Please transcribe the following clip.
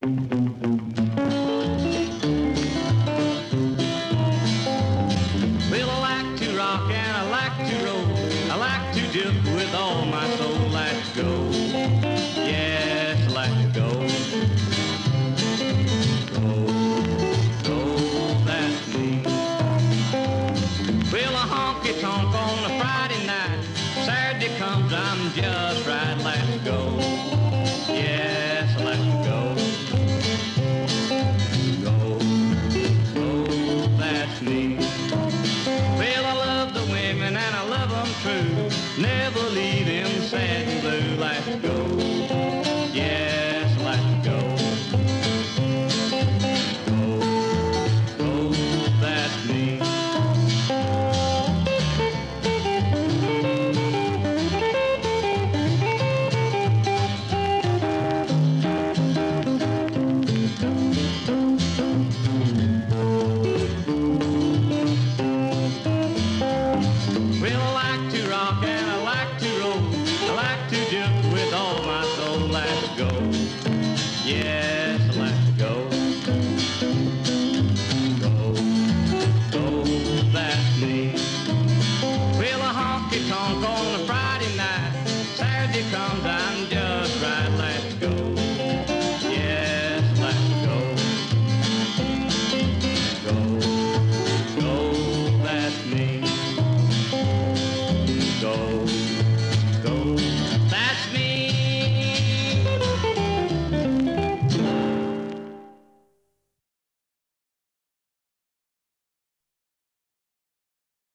Well, I like to rock and I like to roll. I like to jump with all my soul. Let's go. Yes, let's go. Go, that's me. Well, a honky-tonk on a Friday night. Saturday comes, I'm just right. Let's go. Yes, let's go. Go, that's me. Well, I love the women and I love them true. Never leave them sad and blue. Let's go. Yes, let's go. Go, that's me. Well, I like to rock and I like to roll. I like to jump with all my soul. Let's go. Yes, let's go. Go, that's me. Well, a honky-tonk on a Friday night. Saturday comes, I'm just right. Let's go. Yes, let's go. Go, that's me. Go.